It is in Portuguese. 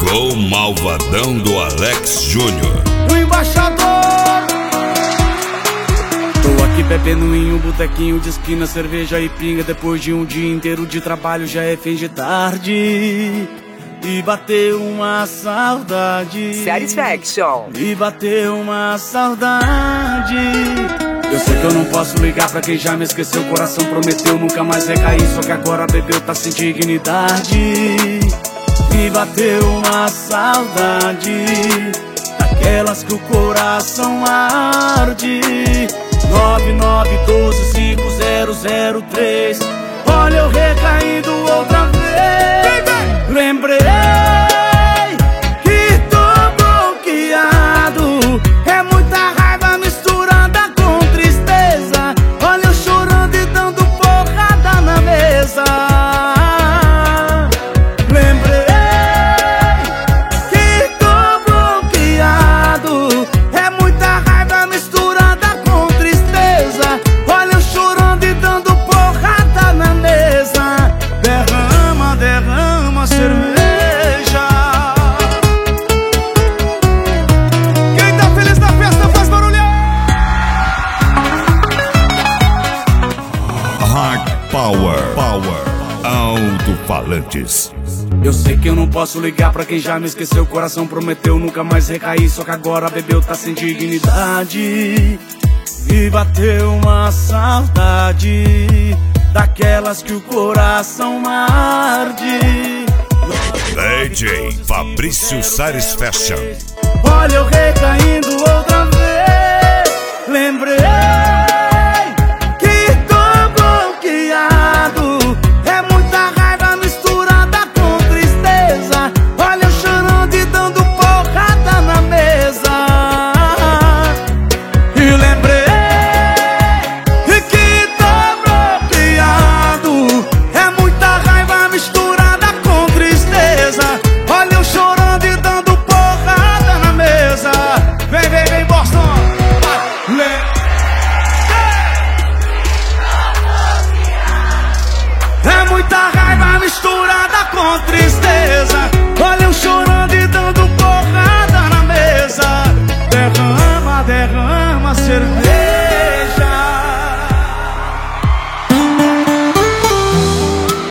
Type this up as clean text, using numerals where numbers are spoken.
Show malvadão do Alex Júnior. O embaixador. Tô aqui bebendo em um botequinho de esquina, cerveja e pinga. Depois de um dia inteiro de trabalho já é fim de tarde. E bateu uma saudade. Satisfaction. E bateu uma saudade. Eu sei que eu não posso ligar pra quem já me esqueceu. O coração prometeu nunca mais recair, só que agora bebeu, tá sem dignidade. E bateu uma saudade, daquelas que o coração arde. 99125003. Olha eu recaindo outra vez. Lembrei que tô bloqueado. É muita raiva misturada com tristeza. Olha eu chorando e dando porrada na mesa. Lembrei que tô bloqueado. É muita raiva misturada com tristeza. Olha eu chorando e dando porrada na mesa. Derrama, derrama cerveja. Quem tá feliz na festa faz barulho. Hard Power Alto-Falantes. Eu sei que eu não posso ligar pra quem já me esqueceu. O coração prometeu nunca mais recair, só que agora bebeu, tá sem dignidade. E bateu uma saudade, daquelas que o coração arde. DJ Fabrício Satisfaction. Olha eu recaindo outra vez. Lembrei